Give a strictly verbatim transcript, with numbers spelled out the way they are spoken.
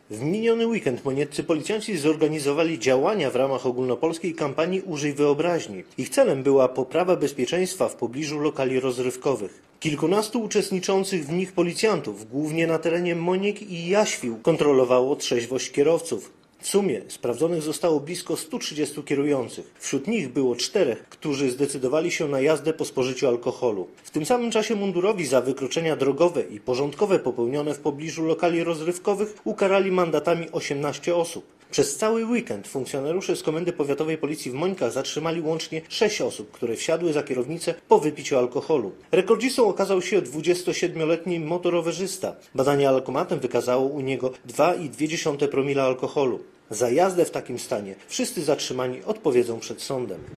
W miniony weekend monieccy policjanci zorganizowali działania w ramach ogólnopolskiej kampanii Użyj Wyobraźni. Ich celem była poprawa bezpieczeństwa w pobliżu lokali rozrywkowych. Kilkunastu uczestniczących w nich policjantów, głównie na terenie Moniek i Jaświł, kontrolowało trzeźwość kierowców. W sumie sprawdzonych zostało blisko stu trzydziestu kierujących. Wśród nich było czterech, którzy zdecydowali się na jazdę po spożyciu alkoholu. W tym samym czasie mundurowi za wykroczenia drogowe i porządkowe popełnione w pobliżu lokali rozrywkowych ukarali mandatami osiemnaście osób. Przez cały weekend funkcjonariusze z Komendy Powiatowej Policji w Mońkach zatrzymali łącznie sześć osób, które wsiadły za kierownicę po wypiciu alkoholu. Rekordzistą okazał się dwudziestosiedmioletni motorowerzysta. Badanie alkomatem wykazało u niego dwa i dwie dziesiąte promila alkoholu. Za jazdę w takim stanie wszyscy zatrzymani odpowiedzą przed sądem.